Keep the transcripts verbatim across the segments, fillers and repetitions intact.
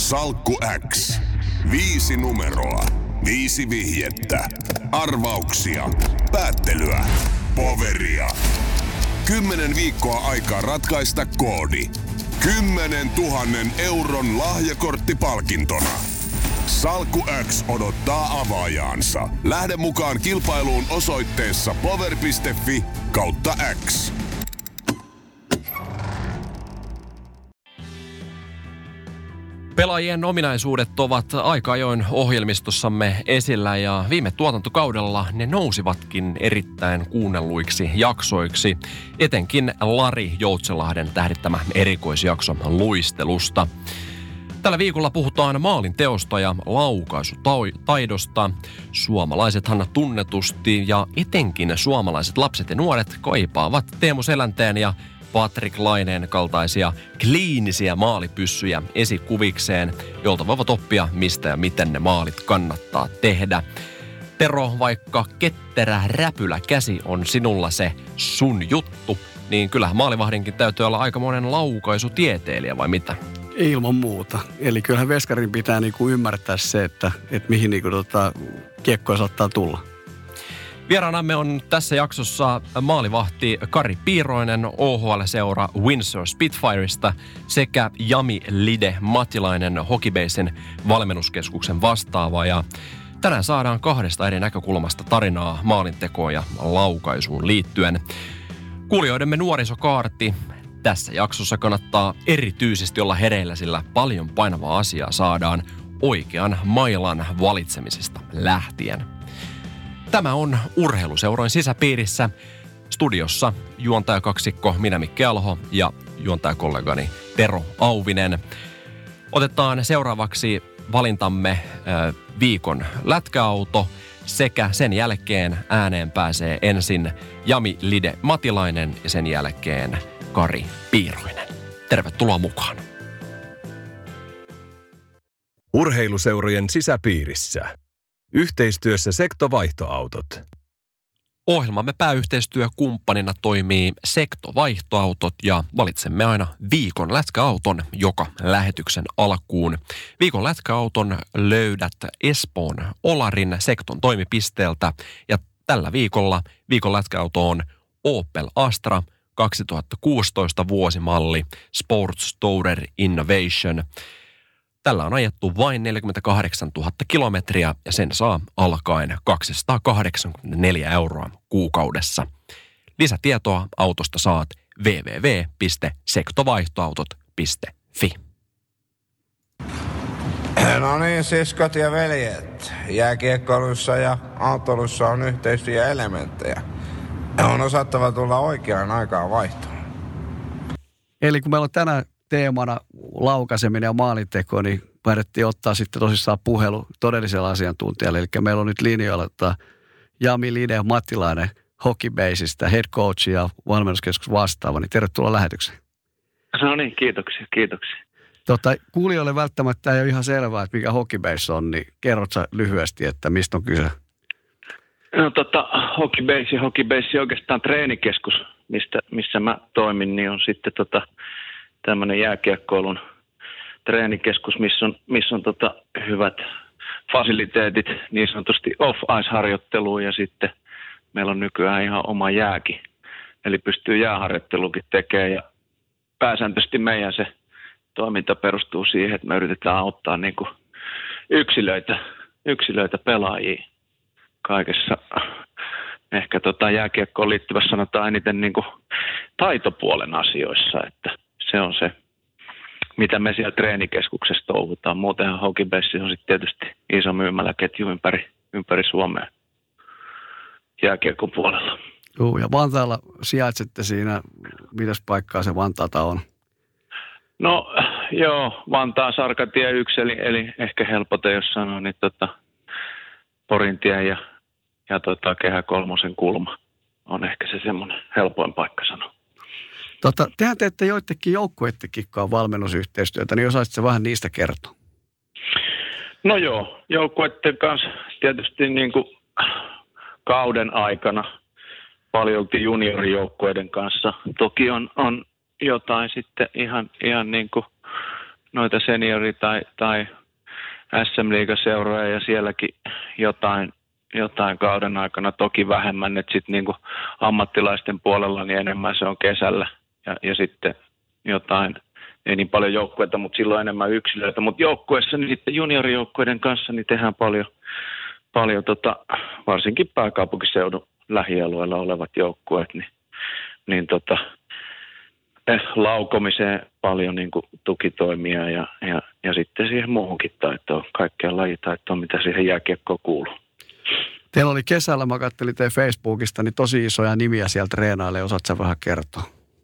Salkku X. Viisi numeroa. Viisi vihjettä. Arvauksia. Päättelyä. Poveria. Kymmenen viikkoa aikaa ratkaista koodi. Kymmenen tuhannen euron lahjakorttipalkintona. Salkku X odottaa avaajaansa. Lähde mukaan kilpailuun osoitteessa power piste fi kautta X. Pelaajien ominaisuudet ovat aika ajoin ohjelmistossamme esillä ja viime tuotantokaudella ne nousivatkin erittäin kuunnelluiksi jaksoiksi, etenkin Lari Joutsenlahden tähdittämä erikoisjakso luistelusta. Tällä viikolla puhutaan maalin teosta ja laukaisutaidosta. Suomalaisethan tunnetusti ja etenkin suomalaiset lapset ja nuoret kaipaavat Teemu Selänteen ja Patrik Laineen kaltaisia kliinisiä maalipyssyjä esikuvikseen, jolta voivat oppia, mistä ja miten ne maalit kannattaa tehdä. Tero, vaikka ketterä räpylä käsi on sinulla se sun juttu, niin kyllähän maalivahdinkin täytyy olla aikamoinen laukaisutieteilijä, vai mitä? Ilman muuta. Eli kyllähän veskarin pitää niinku ymmärtää se, että, että mihin niinku tota kiekkoja saattaa tulla. Vieraanamme on tässä jaksossa maalivahti Kari Piiroinen O H L-seura Windsor Spitfireista sekä Jami Lide Matilainen Hockeybasen valmennuskeskuksen vastaava. Ja tänään saadaan kahdesta eri näkökulmasta tarinaa maalintekoon ja laukaisuun liittyen. Kuulijoidemme nuorisokaarti. Tässä jaksossa kannattaa erityisesti olla hereillä, sillä paljon painavaa asiaa saadaan oikean mailan valitsemisesta lähtien. Tämä on Urheiluseurojen sisäpiirissä. Studiossa juontajakaksikko minä Mikki Alho ja juontajakollegani Tero Auvinen. Otetaan seuraavaksi valintamme äh, viikon lätkäauto sekä sen jälkeen ääneen pääsee ensin Jami Lide Matilainen ja sen jälkeen Kari Piiroinen. Tervetuloa mukaan. Urheiluseurojen sisäpiirissä. Yhteistyössä Sekto-vaihtoautot. Ohjelmamme pääyhteistyökumppanina toimii Sekto-vaihtoautot ja valitsemme aina viikon lätkäauton joka lähetyksen alkuun. Viikon lätkäauton löydät Espoon Olarin Sekton toimipisteeltä ja tällä viikolla viikon lätkäauto on Opel Astra kaksituhattakuusitoista vuosimalli Sports Tourer Innovation. Tällä on ajettu vain neljäkymmentäkahdeksantuhatta kilometriä ja sen saa alkaen kaksisataakahdeksankymmentäneljä euroa kuukaudessa. Lisätietoa autosta saat double-u double-u double-u piste sektovaihtoautot piste fi. No niin, siskot ja veljet. Jääkiekkoilussa ja autoilussa on yhteistyöelementtejä. On osattava tulla oikeaan aikaan vaihtoon. Eli kun meillä on tänään teemana laukaiseminen ja maalinteko, niin päätettiin ottaa sitten tosissaan puhelu todellisella asiantuntijalle. Eli meillä on nyt linjoilla että Jami Lide Matilainen Hockeybaseista, head coach ja valmennuskeskus vastaava. Niin tervetuloa lähetykseen. No niin, kiitoksia, kiitoksia. Tota, kuulijoille välttämättä ei ole ihan selvää, että mikä Hockeybase on, niin kerrot sä lyhyesti, että mistä on kyse? No tota, Hockeybase, Hockeybase oikeastaan treenikeskus, mistä, missä mä toimin, niin on sitten tota tämmöinen jääkiekkoilun treenikeskus, missä on, missä on tota hyvät fasiliteetit, niin sanotusti off-ice-harjoitteluun ja sitten meillä on nykyään ihan oma jääkin. Eli pystyy jääharjoittelukin tekemään ja pääsääntöisesti meidän se toiminta perustuu siihen, että me yritetään auttaa niin kuin yksilöitä, yksilöitä pelaajia kaikessa. Ehkä tota jääkiekkoon liittyvässä sanotaan eniten niin kuin taitopuolen asioissa, että se on se, mitä me siellä treenikeskuksessa touhutaan. Muutenhan Hockeybase on sitten tietysti iso myymäläketju ympäri, ympäri Suomea jääkiekon puolella. Joo, ja Vantaalla sijaitsette siinä, mitäs paikkaa se Vantaata on? No joo, Vantaan Sarkatie yksi, eli, eli ehkä helpote, jos sanoo, niin tota, Porintie ja, ja tota, Kehä kolmosen kulma on ehkä se semmoinen helpoin paikka sanoa. Tota, tehän teette joidenkin joukkueittekin valmennusyhteistyötä, niin osaisitko vähän niistä kertoa? No joo, joukkueiden kanssa tietysti niin kuin kauden aikana paljolti juniorijoukkueiden kanssa. Toki on, on jotain sitten ihan, ihan niin kuin noita seniori- tai, tai S M-liigaseuroja ja sielläkin jotain, jotain kauden aikana, toki vähemmän, että sitten niinku ammattilaisten puolella niin enemmän se on kesällä ja, ja sitten jotain, ei niin paljon joukkueita, mutta silloin enemmän yksilöitä, mutta joukkueessa niin sitten juniorijoukkueiden kanssa niin tehdään paljon, paljon tota, varsinkin pääkaupunkiseudun lähialueella olevat joukkueet, niin, niin tota, eh, laukomiseen paljon niin kuin tukitoimia ja, ja, ja sitten siihen muuhunkin taitoon, kaikkea lajitaitoon, mitä siihen jääkiekkoon kuuluu. Teillä oli kesällä, mä katselin teidän Facebookista, niin tosi isoja nimiä siellä treenaille, osaatko sä vähän kertoa?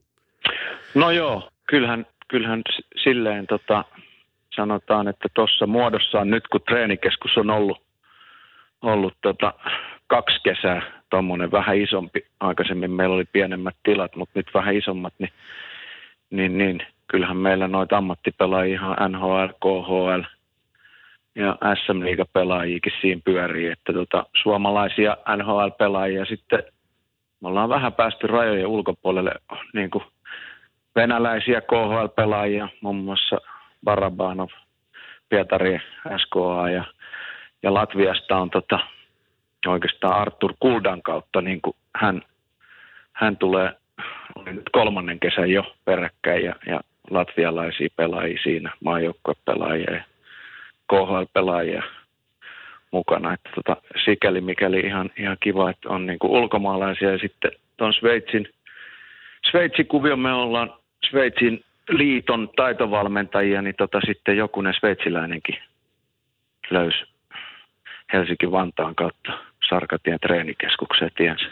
No joo, kyllähän, kyllähän silleen tota, sanotaan, että tuossa muodossaan nyt kun treenikeskus on ollut, ollut tota, kaksi kesää, tuommoinen vähän isompi, aikaisemmin meillä oli pienemmät tilat, mutta nyt vähän isommat, niin, niin, niin kyllähän meillä noita ammattipelaajia ihan N H L, K H L ja S M-liigapelaajiakin siinä pyörii, että tota, suomalaisia N H L-pelaajia sitten me ollaan vähän päästy rajojen ulkopuolelle, niin kuin venäläisiä K H L-pelaajia, muun muassa Barabanov, Pietari S K A ja, ja Latviasta on tota, oikeastaan Artur Kuldan kautta, niin kuin hän, hän tulee, oli nyt kolmannen kesän jo peräkkäin ja, ja latvialaisia pelaajia siinä, maajoukkuepelaajia ja K H L-pelaajia mukana. Että tota, sikäli mikäli ihan, ihan kiva, että on niin kuin ulkomaalaisia ja sitten tuon Sveitsin, Sveitsin kuvio me ollaan Sveitsin liiton taitovalmentajia, niin tota, sitten jokunen sveitsiläinenkin löysi Helsinki-Vantaan kautta Sarkatien treenikeskukseen tiensä.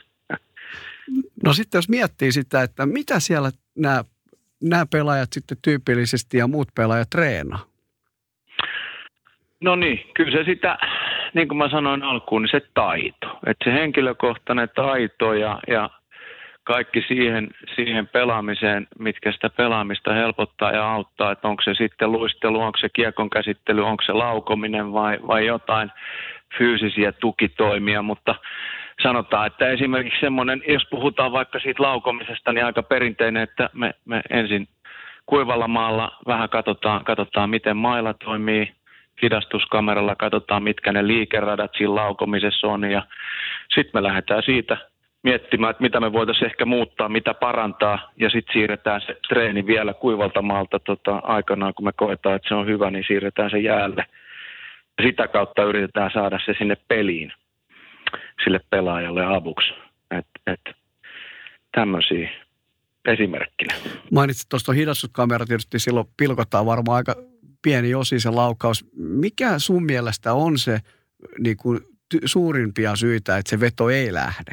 No sitten jos miettii sitä, että mitä siellä nämä, nämä pelaajat sitten tyypillisesti ja muut pelaajat treenaa? No niin, kyllä se sitä, niin kuin mä sanoin alkuun, niin se taito. Että se henkilökohtainen taito ja, ja kaikki siihen, siihen pelaamiseen, mitkä sitä pelaamista helpottaa ja auttaa, että onko se sitten luistelu, onko se kiekon käsittely, onko se laukominen vai, vai jotain fyysisiä tukitoimia, mutta sanotaan, että esimerkiksi semmoinen, jos puhutaan vaikka siitä laukomisesta, niin aika perinteinen, että me, me ensin kuivalla maalla vähän katsotaan, katsotaan, miten maila toimii, hidastuskameralla katsotaan, mitkä ne liikeradat siinä laukomisessa on ja sitten me lähdetään siitä miettimään, että mitä me voitaisiin ehkä muuttaa, mitä parantaa ja sitten siirretään se treeni vielä kuivalta maalta tota, aikanaan, kun me koetaan, että se on hyvä, niin siirretään se jäälle. Sitä kautta yritetään saada se sinne peliin, sille pelaajalle avuksi. Että et, tämmöisiä esimerkkinä. Mainitsit tuosta hidastuskamera, tietysti silloin pilkotaan varmaan aika pieni osi se laukaus. Mikä sun mielestä on se niin kuin, ty- suurimpia syitä, että se veto ei lähde?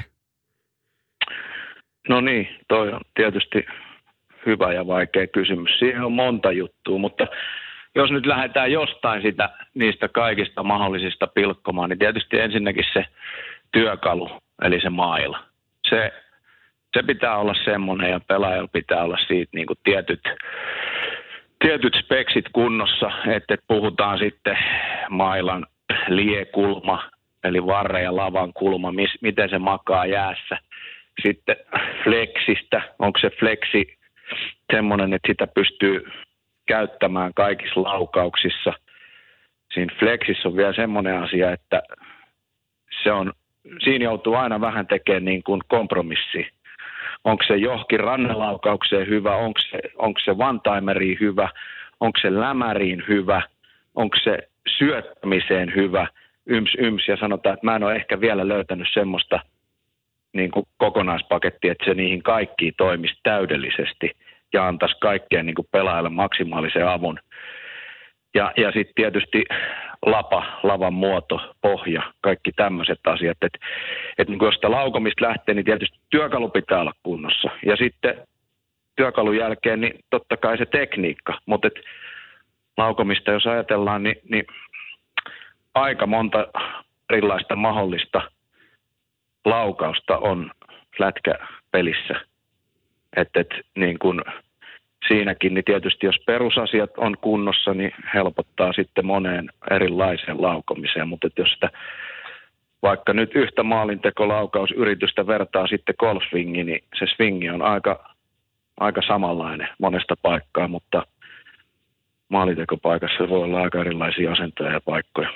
No niin, toi on tietysti hyvä ja vaikea kysymys. Siihen on monta juttua, mutta jos nyt lähdetään jostain sitä, niistä kaikista mahdollisista pilkkomaan, niin tietysti ensinnäkin se työkalu, eli se maila. Se, se pitää olla semmoinen ja pelaajalla pitää olla siitä niin kuin tietyt, tietyt speksit kunnossa, että puhutaan sitten mailan liekulma, eli varre ja lavan kulma, mis, miten se makaa jäässä. Sitten flexistä, onko se flexi semmoinen, että sitä pystyy käyttämään kaikissa laukauksissa. Siinä flexissä on vielä semmoinen asia, että se on, siinä joutuu aina vähän tekemään niin kuin kompromissi. Onko se johonkin rannelaukaukseen hyvä, onko se, onko se one-timeriin hyvä, onko se lämäriin hyvä, onko se syöttämiseen hyvä, yms yms, ja sanotaan, että mä en ole ehkä vielä löytänyt semmoista niin kuin kokonaispaketti, että se niihin kaikkiin toimisi täydellisesti ja antaisi kaikkeen niin kuin pelaajalle maksimaalisen avun. Ja, ja sitten tietysti lapa, lavan muoto, pohja, kaikki tämmöiset asiat. Että et niin jos sitä laukomista lähtee, niin tietysti työkalu pitää olla kunnossa. Ja sitten työkalun jälkeen, niin totta kai se tekniikka. Mutta laukomista jos ajatellaan, niin, niin aika monta erilaista mahdollista laukausta on lätkäpelissä. Että et, niin kun siinäkin, niin tietysti jos perusasiat on kunnossa, niin helpottaa sitten moneen erilaiseen laukomiseen. Mutta jos sitä vaikka nyt yhtä maalintekolaukausyritystä vertaa sitten golfswingiin, niin se swingi on aika, aika samanlainen monesta paikkaa, mutta maalintekopaikassa voi olla aika erilaisia asentoja ja paikkoja.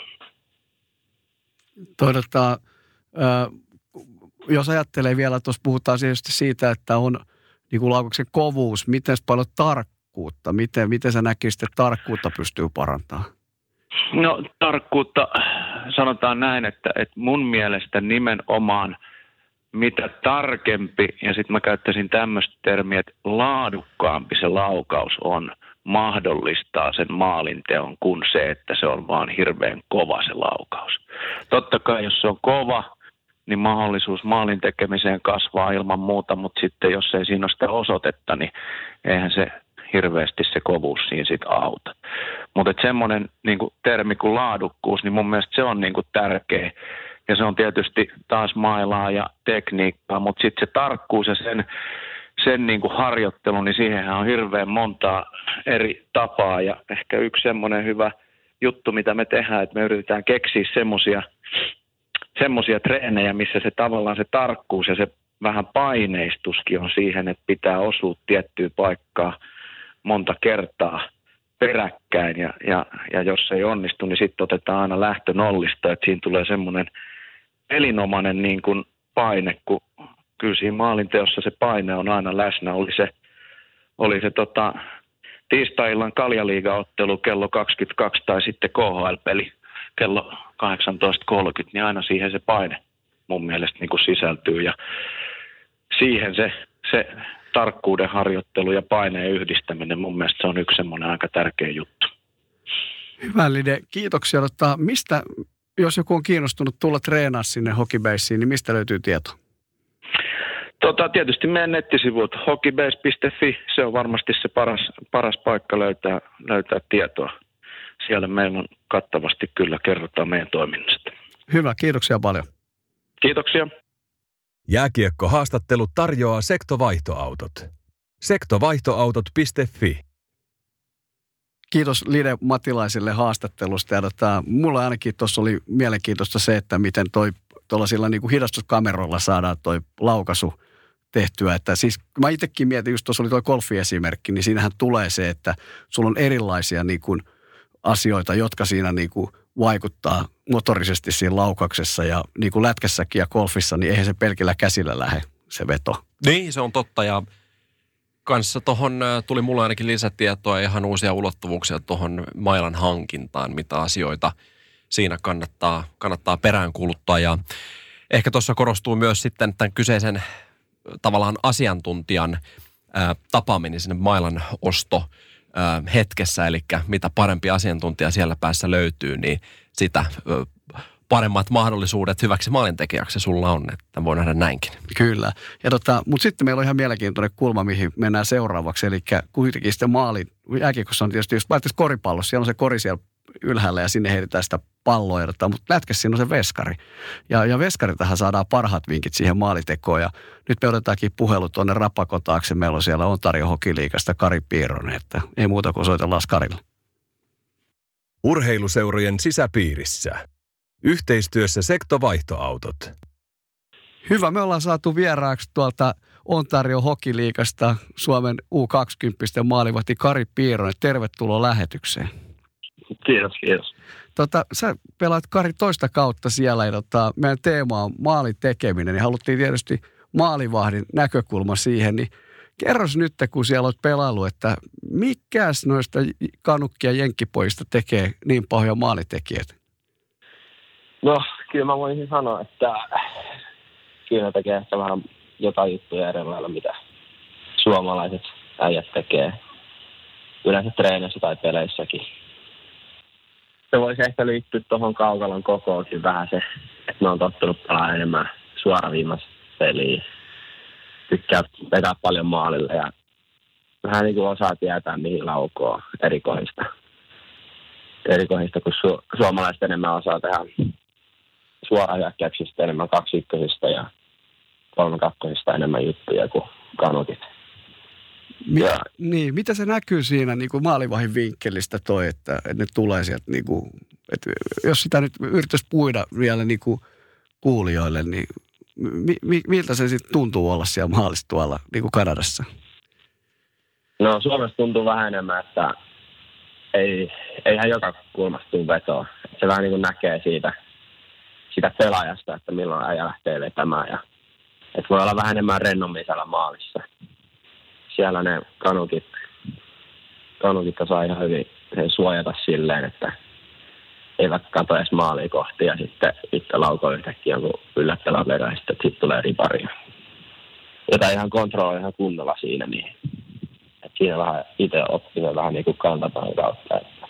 Toivottavasti, äh, jos ajattelee vielä, tuossa puhutaan tietysti siitä, että on niin kuin laukauksen kovuus, miten paljon tarkkuutta, miten, miten sä näkisit, että tarkkuutta pystyy parantamaan? No tarkkuutta sanotaan näin, että, että mun mielestä nimenomaan mitä tarkempi, ja sitten mä käyttäisin tämmöistä termiä, että laadukkaampi se laukaus on, mahdollistaa sen maalinteon kuin se, että se on vaan hirveän kova se laukaus. Totta kai jos se on kova, niin mahdollisuus maalin tekemiseen kasvaa ilman muuta, mutta sitten jos ei siinä ole sitä osoitetta, niin eihän se hirveästi se kovuus siinä sitten auta. Mutta semmoinen niinku termi kuin laadukkuus, niin mun mielestä se on niinku tärkeä. Ja se on tietysti taas mailaa ja tekniikkaa, mutta sitten se tarkkuus ja sen, sen niinku harjoittelu, niin siihenhän on hirveän montaa eri tapaa. Ja ehkä yksi semmoinen hyvä juttu, mitä me tehdään, että me yritetään keksiä semmoisia semmoisia treenejä, missä se tavallaan se tarkkuus ja se vähän paineistuskin on siihen, että pitää osua tiettyä paikkaa monta kertaa peräkkäin. Ja, ja, ja jos se ei onnistu, niin sitten otetaan aina lähtö nollista, että siinä tulee semmoinen elinomainen niin kuin paine, kun kyllä siinä maalinteossa se paine on aina läsnä. Oli se, oli se tota, tiistai-illan Kaljaliiga-ottelu kello kaksikymmentäkaksi tai sitten K H L-peli kello kahdeksantoista kolmekymmentä, niin aina siihen se paine mun mielestä niin kuin sisältyy. Ja siihen se, se tarkkuuden harjoittelu ja paineen yhdistäminen, mun mielestä se on yksi semmoinen aika tärkeä juttu. Hyvä, Lide. Kiitoksia. Mutta mistä, jos joku on kiinnostunut tulla treenaa sinne Hokibaseen, niin mistä löytyy tieto? Tota, tietysti meidän nettisivut hokibase piste fi, se on varmasti se paras, paras paikka löytää, löytää tietoa. Siellä meillä on kattavasti kyllä kerrotaan meidän toiminnasta. Hyvä, kiitoksia paljon. Kiitoksia. Jääkiekkohaastattelu tarjoaa sektovaihtoautot. sektovaihtoautot piste fi. Kiitos Lide Matilaiselle haastattelusta. Ja tota, mulla ainakin tuossa oli mielenkiintoista se, että miten toi tuollaisilla niin kuin hidastuskameroilla saadaan toi laukaisu tehtyä. Että siis mä itsekin mietin, just tuossa oli toi golfi-esimerkki, niin siinähän tulee se, että sulla on erilaisia niin kuin asioita, jotka siinä niin kuin vaikuttaa motorisesti siinä laukauksessa. Ja niin kuin lätkässäkin ja golfissa, niin eihän se pelkillä käsillä lähde se veto. Niin, se on totta. Ja kanssa tuohon tuli mulle ainakin lisätietoa ja ihan uusia ulottuvuuksia tuohon mailan hankintaan, mitä asioita siinä kannattaa, kannattaa peräänkuuluttaa. Ja ehkä tuossa korostuu myös sitten tämän kyseisen tavallaan asiantuntijan ää, tapaaminen sinne mailan osto ää, hetkessä, eli mitä parempi asiantuntija siellä päässä löytyy, niin sitä ää, paremmat mahdollisuudet hyväksi maalintekijäksi sulla on, että voi nähdä näinkin. Kyllä. Ja tota, mutta sitten meillä on ihan mielenkiintoinen kulma, mihin mennään seuraavaksi, eli kuitenkin sitten maali, jääkiekossa on tietysti, jos päättäisi koripallossa, siellä on se kori siellä ylhäällä ja sinne heitetään sitä palloa, mutta lätkässä siinä on se veskari. Ja, ja veskariltahan saadaan parhaat vinkit siihen maalitekoon. Ja nyt me otetaankin puhelu tuonne Rapakon taakse. Meillä on siellä Ontario Hokiliigasta Kari Piironen, että ei muuta kuin soitellaan Karille. Urheiluseurojen sisäpiirissä. Yhteistyössä sektovaihtoautot. Hyvä, me ollaan saatu vieraaksi tuolta Ontario Hokiliigasta Suomen U kaksikymmentä maalivahti Kari Piironen. Tervetuloa lähetykseen. Kiitos, kiitos. Tota, sä pelaat, Kari, toista kautta siellä ja tota, meidän teema on maalin tekeminen, niin haluttiin tietysti maalivahdin näkökulma siihen, niin kerros nyt, kun siellä olet pelaillut, että mikäs noista kanukkia jenkkipojista tekee niin pahoja maalitekijöitä? No, kyllä mä voisin sanoa, että kyllä ne tekee ehkä vähän jotain juttuja eri lailla, mitä suomalaiset äijät tekee yleensä treenissä tai peleissäkin. Se voisi ehkä liittyä tuohon kaukalon kokoonkin vähän se, että ne on tottunut pelaamaan enemmän suoraviimaista peliä. Tykkää vetää paljon maalille ja vähän niin kuin osaa tietää, mihin laukoo eri kohdista. Eri kohdista, kun su- suomalaiset enemmän osaa tehdä suorahyökkäyksistä enemmän kaksikköisistä ja kolmekakkosista enemmän juttuja kuin kanukit. Mi- niin, mitä se näkyy siinä niin kuin maalivahdin vinkkelistä toi, että ne tulee sieltä, niin kuin, että jos sitä nyt yrittäisi puida vielä niin kuin kuulijoille, niin mi- mi- miltä se sitten tuntuu olla siellä maalissa tuolla niin kuin Kanadassa? No Suomessa tuntuu vähän enemmän, että ei, eihän joka kulmasta tule vetoa. Se vähän niin kuin näkee siitä, siitä pelaajasta, että milloin äijä lähtee vetämään. Ja, että voi olla vähän enemmän rennommin siellä maalissa. Siellä ne kanukit, kanukit saa ihan hyvin suojata silleen, että eivät kato edes maalia kohti ja sitten itse laukoo yhtäkkiä jonkun yllättävän verran ja sitten sit tulee ripari. Jota ihan kontrolloi ihan kunnolla siinä, niin että siinä vähän itse oppinen vähän niin kuin kantataan kautta. Että,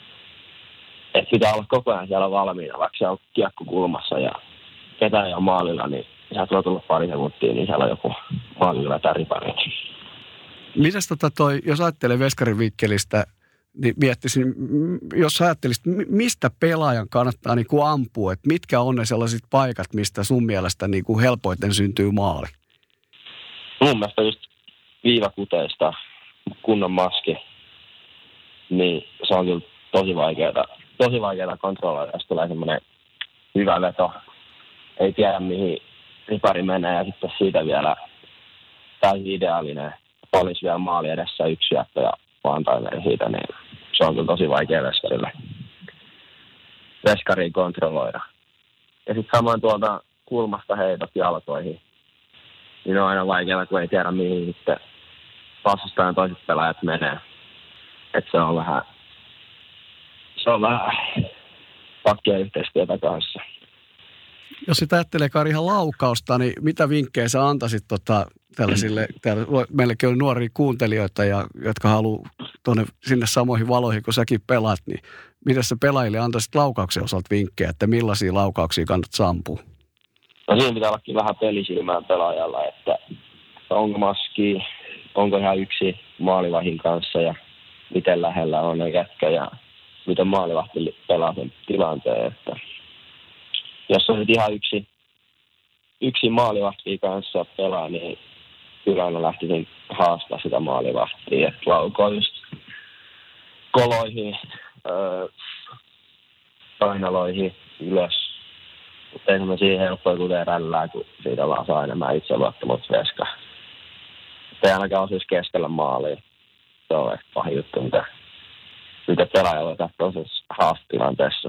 että pitää olla koko ajan siellä valmiina, vaikka se on kiekko kulmassa ja ketään ei ole maalilla, niin sieltä voi tulla pari sekuntia, niin siellä on joku maalilla tai ripari. Mitäs tota toi, jos ajattelee veskarin vinkkelistä, niin miettisin, jos ajattelisit, mistä pelaajan kannattaa niin kuin ampua, että mitkä on ne sellaiset paikat, mistä sun mielestä niin kuin helpoiten syntyy maali? Mun mielestä just viivakuteista kunnon maski, niin se on kyllä tosi vaikeaa, tosi vaikeaa kontrolloida, jos tulee semmoinen hyvä veto. Ei tiedä, mihin ripari menee ja sitten siitä vielä täysin ideaalinen olisi vielä maali edessä yksi syöttö ja one-timeri siitä, niin se on kyllä tosi vaikea veskarille. Veskariin kontrolloida. Ja sitten samoin tuolta kulmasta heitot jalkoihin. Niin on aina vaikeaa, kun ei tiedä mihin sitten vastustajan toiset pelaajat menee. Että se on vähän, se on vähän pakkia yhteistyötä kanssa. Jos sitä ajattelee Kari ihan laukausta, niin mitä vinkkejä sä antaisit tota, tällaisille, täällä, meilläkin on nuoria kuuntelijoita, ja, jotka haluaa tuonne sinne samoihin valoihin, kun säkin pelaat, niin miten sä pelaajille antaisit laukauksen osalta vinkkejä, että millaisia laukauksia kannattaa ampua? No siinä pitää ollakin vähän pelisilmään pelaajalla, että onko maski, onko ihan yksi maalivahin kanssa ja miten lähellä on ne kätkä ja miten maalivahti pelaa sen tilanteen, että jos on nyt ihan yksi, yksi maalivahtia kanssa pelaa, niin kyllä aina lähtisin haastaa sitä maalivahtia, että laukoo just koloihin, öö, painaloihin ylös. Mutta ei semmoisia helppoja kuten rällää, kun siitä vaan saa enemmän itseluottamusta veska. Ei ainakaan osuisi keskellä maalia. Se on ehkä pahin juttu, mitä, mitä pelaaja voi tehdä tuollaisessa haastilanteessa.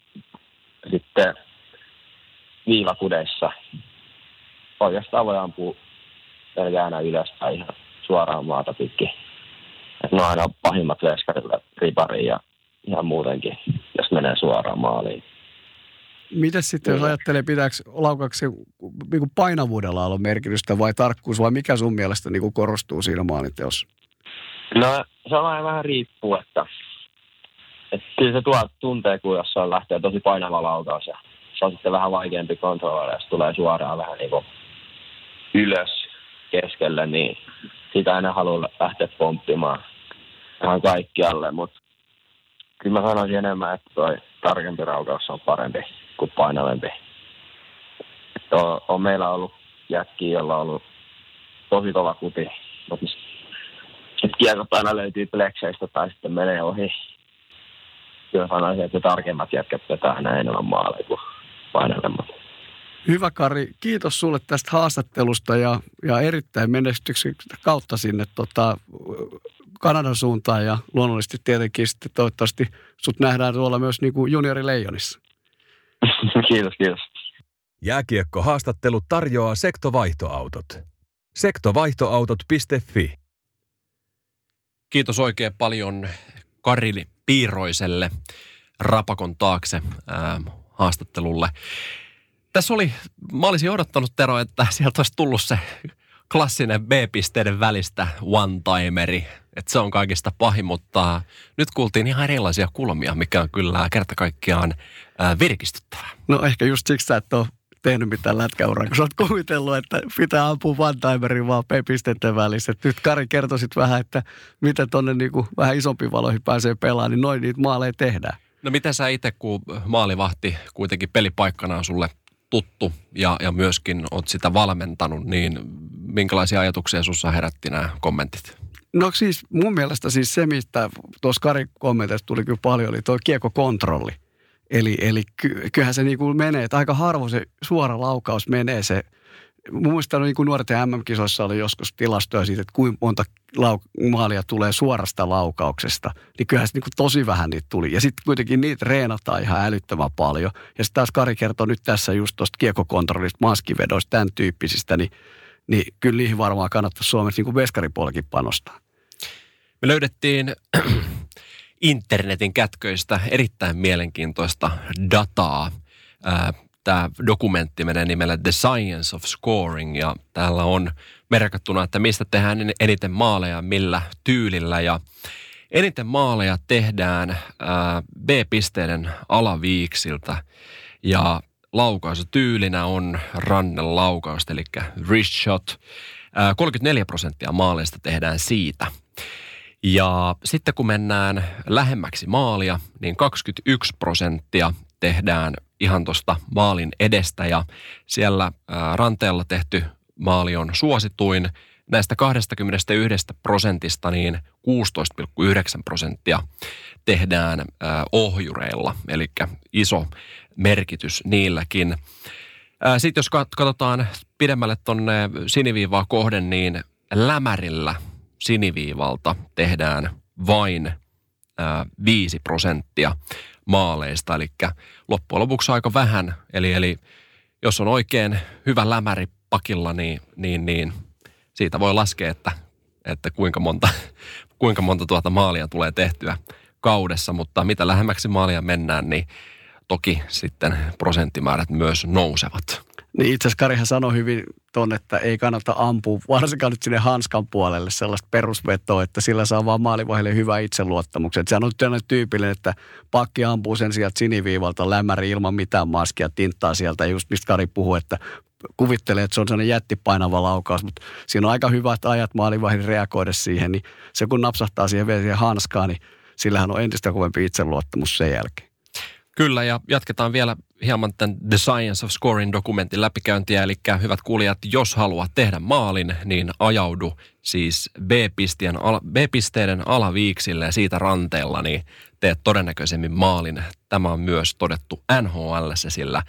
Sitten viivakudeissa oikeastaan voi ampua pelkäänä ylös tai ihan suoraan maata pitkin. Et ne on aina pahimmat veskarille ripariin ja ihan muutenkin, jos menee suoraan maaliin. Mites sitten, jos ajattelee, pitääkö laukauksen niin painavuudella olla merkitystä vai tarkkuus, vai mikä sun mielestä niin kuin korostuu siinä maalinteossa? No se on aina vähän riippuu, että, että kyllä se tuo tuntee, kun jossain lähtee tosi painava laukaus ja se on sitten vähän vaikeampi kontrolloida, jos tulee suoraan vähän niin kuin ylös keskelle, niin sitä aina haluaa lähteä pomppimaan ihan kaikkialle, mutta kyllä mä sanoisin enemmän, että toi tarkempi laukaus on parempi kuin painavempi. On, on meillä ollut jätkiä, jolla on ollut tosi kova kuti, mutta sitten kiekot aina löytyy plekseistä tai sitten menee ohi. Kyllä sanoisin, että tarkemmat jätkät vetää aina enemmän maaleja kuin painavemmat. Hyvä Kari, kiitos sulle tästä haastattelusta ja, ja erittäin menestyksen kautta sinne tota, Kanadan suuntaan ja luonnollisesti tietenkin sitten toivottavasti sut nähdään tuolla myös niin kuin juniorileijonissa. Kiitos, kiitos. Jääkiekko-haastattelu tarjoaa Sektovaihtoautot. sektovaihtoautot piste fi. Kiitos oikein paljon Kari Piiroiselle Rapakon taakse ää, haastattelulle. Tässä oli, mä olisin odottanut Tero, että sieltä olisi tullut se klassinen B-pisteiden välistä one-timeri, että se on kaikista pahin, mutta nyt kuultiin ihan erilaisia kulmia, mikä on kyllä kerta kaikkiaan ää, virkistyttävää. No ehkä just siksi sä et ole tehnyt mitään lätkäuraa, kun sä oot kuvitellut, että pitää ampua one-timerin vaan B-pisteiden välissä. Et nyt Kari kertoisit vähän, että miten tonne niinku vähän isompiin valoihin pääsee pelaamaan, niin noin niitä maaleja tehdään. No miten sä itse, kun maalivahti kuitenkin pelipaikkana on sulle tuttu ja, ja myöskin oot sitä valmentanut, niin minkälaisia ajatuksia sussa herätti nämä kommentit? No siis mun mielestä siis se, mistä tuossa Karin kommenteista tuli kyllä paljon, oli tuo kiekokontrolli. Eli, eli ky, kyllähän se niin kuin menee, että aika harvoin se suora laukaus menee se Mun mielestä niin kuin nuorten M M-kisoissa oli joskus tilastoja siitä, että kuinka monta lau- maalia tulee suorasta laukauksesta. Niin kyllähän niin kuin tosi vähän niitä tuli. Ja sitten kuitenkin niitä treenataan ihan älyttömän paljon. Ja sitten taas Kari kertoo nyt tässä just tuosta kiekkokontrollista, maskivedoista, tämän tyyppisistä, niin, niin kyllä niihin varmaan kannattaisi Suomessa niin kuin veskaripuolellakin panostaa. Me löydettiin internetin kätköistä erittäin mielenkiintoista dataa. Tämä dokumentti menee nimellä The Science of Scoring ja täällä on merkattuna, että mistä tehdään eniten maaleja, millä tyylillä. Ja eniten maaleja tehdään B-pisteiden alaviiksiltä ja laukausutyylinä on rannelaukausta, eli wrist shot. kolmekymmentäneljä prosenttia maaleista tehdään siitä. Ja sitten kun mennään lähemmäksi maalia, niin kaksikymmentäyksi prosenttia tehdään ihan tuosta maalin edestä ja siellä ää, ranteella tehty maali on suosituin. Näistä kaksikymmentäyksi prosentista niin kuusitoista pilkku yhdeksän prosenttia tehdään ää, ohjureilla, eli iso merkitys niilläkin. Ää, sitten jos katsotaan pidemmälle tuonne siniviivaa kohden, niin lämärillä siniviivalta tehdään vain ää, viisi prosenttia maaleista, eli loppujen lopuksi aika vähän. Eli, eli jos on oikein hyvä lämäri pakilla, niin, niin, niin siitä voi laskea, että, että kuinka monta, kuinka monta tuota maalia tulee tehtyä kaudessa. Mutta mitä lähemmäksi maalia mennään, niin toki sitten prosenttimäärät myös nousevat. Niin itse asiassa Karihan sanoi hyvin ton, että ei kannata ampua, varsinkaan nyt sinne hanskan puolelle sellaista perusvetoa, että sillä saa vaan maalivahille hyvä itseluottamuksen. Sehän on tällainen tyypillinen, että pakki ampuu sen sieltä siniviivalta lämmäri ilman mitään maskia, tinttaa sieltä. Just mistä Kari puhuu, että kuvittelee, että se on sellainen jättipainava laukaus, mutta siinä on aika hyvät ajat maalivahdin reagoida siihen, niin se kun napsahtaa siihen vielä siihen hanskaan, niin sillähän on entistä kovempi itseluottamus sen jälkeen. Kyllä, ja jatketaan vielä hieman tämän The Science of Scoring -dokumentin läpikäyntiä. Eli hyvät kuulijat, jos haluat tehdä maalin, niin ajaudu siis B-pisteiden alaviiksille ja siitä ranteella, niin teet todennäköisemmin maalin. Tämä on myös todettu N H L:ssä, sillä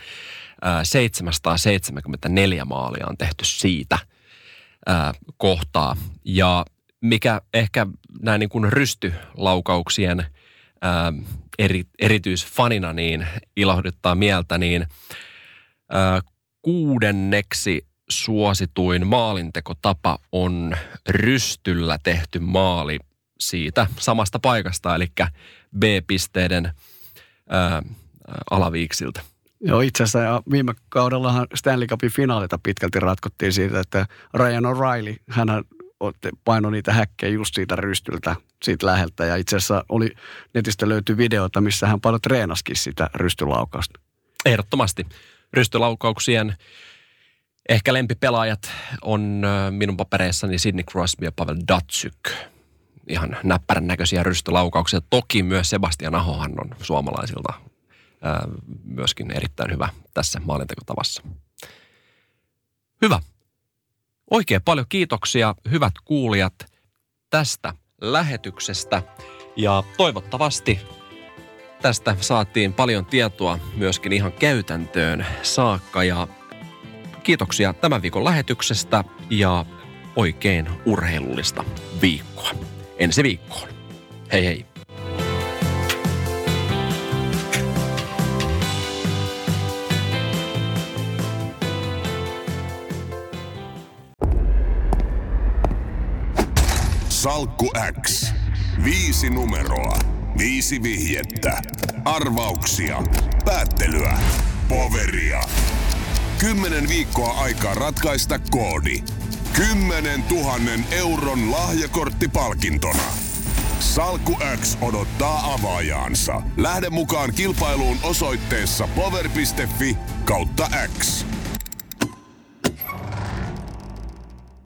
seitsemänsataaseitsemänkymmentäneljä maalia on tehty siitä ää, kohtaa. Ja mikä ehkä näin niin kuin rystylaukauksien Ää, eri, erityisfanina niin ilahduttaa mieltä, niin ää, kuudenneksi suosituin maalintekotapa on rystyllä tehty maali siitä samasta paikasta, eli B-pisteiden ää, alaviiksiltä. Joo, itse asiassa viime kaudellahan Stanley Cupin finaalita pitkälti ratkottiin siitä, että Ryan O'Reilly, hänhän painoi niitä häkkejä just siitä rystyltä, siitä läheltä. Ja itse asiassa oli, netistä löytyi videota, missä hän paljon treenasikin sitä rystylaukausta. Ehdottomasti. Rystylaukauksien ehkä lempipelaajat on minun papereissani Sidney Crosby ja Pavel Datsyk. Ihan näppärän näköisiä rystylaukauksia. Toki myös Sebastian Ahohan on suomalaisilta ää, myöskin erittäin hyvä tässä maalintekotavassa. Hyvä. Oikein paljon kiitoksia, hyvät kuulijat, tästä lähetyksestä ja toivottavasti tästä saatiin paljon tietoa myöskin ihan käytäntöön saakka ja kiitoksia tämän viikon lähetyksestä ja oikein urheilullista viikkoa. Ensi viikkoon. Hei hei. Salkku X. Viisi numeroa. Viisi vihjettä. Arvauksia. Päättelyä. Poveria. Kymmenen viikkoa aikaa ratkaista koodi. Kymmenen tuhannen euron lahjakorttipalkintona. Salkku X odottaa avaajaansa. Lähde mukaan kilpailuun osoitteessa power piste fi kautta X.